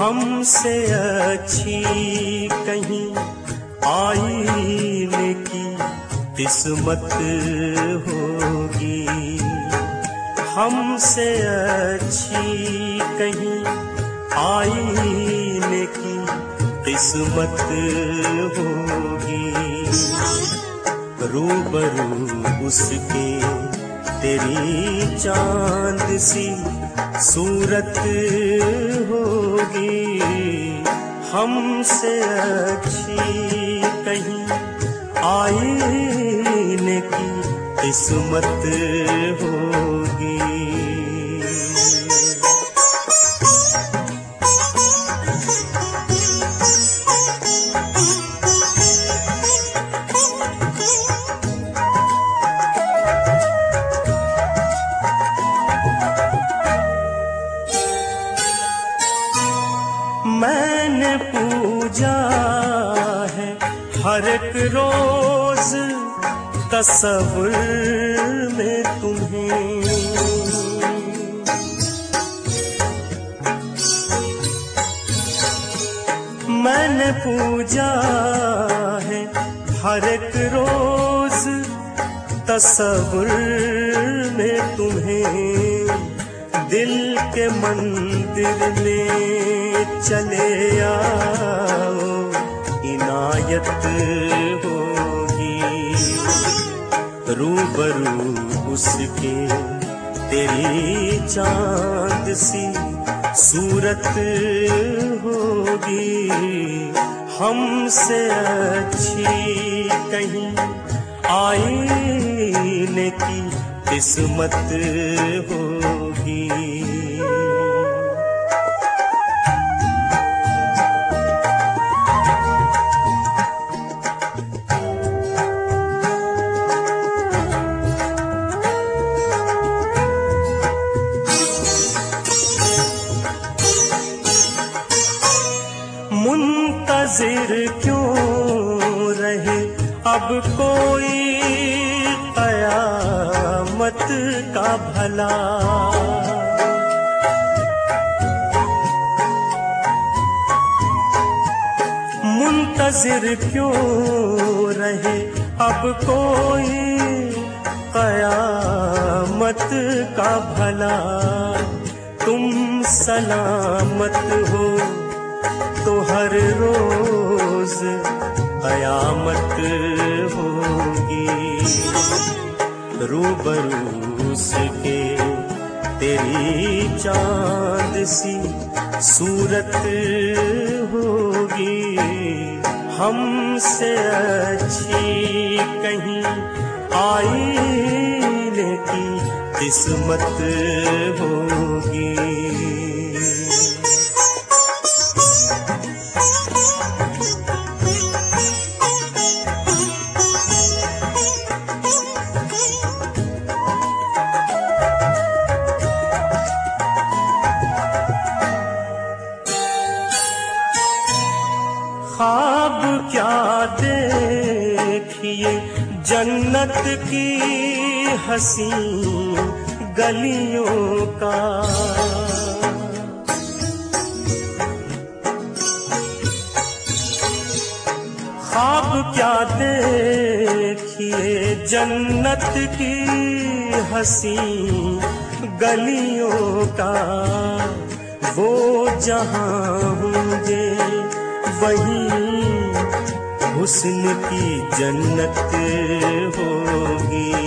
हमसे अच्छी कहीं आईने की किस्मत होगी, हमसे अच्छी कहीं आईने की किस्मत होगी। रूबरू उसके तेरी चांद सी सूरत होगी, हमसे अच्छी कहीं आईने की किस्मत होगी। मैंने पूजा है हर एक रोज तस्वीर में तुम्हें, मैंने पूजा है हर एक रोज तस्वीर में तुम्हें। दिल के मंदिर में चले आओ, इनायत होगी। रूबरू उसके तेरी चांद सी सूरत होगी, हमसे अच्छी कहीं आईने की किस्मत होगी। मुंतजिर क्यों रहे अब कोई कयामत का भला, मुंतजिर क्यों रहे अब कोई कयामत का भला। तुम सलामत हो तो हर रोज कयामत होगी। रूबरू उसके तेरी चांद सी सूरत होगी, हमसे अच्छी कहीं आईने की किस्मत होगी। ख्वाब क्या देखिए जन्नत की हसी गलियों का, ख्वाब क्या देखिए जन्नत की हसी गलियों का। वो जहां होंगे वहीं हुस्न की जन्नत होगी।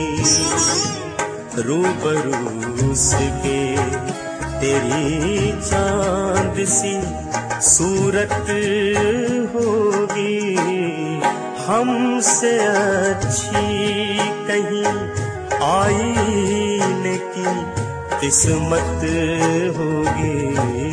रूबरू उसके तेरी चांद सी सूरत होगी, हमसे अच्छी कहीं आईने की किस्मत होगी।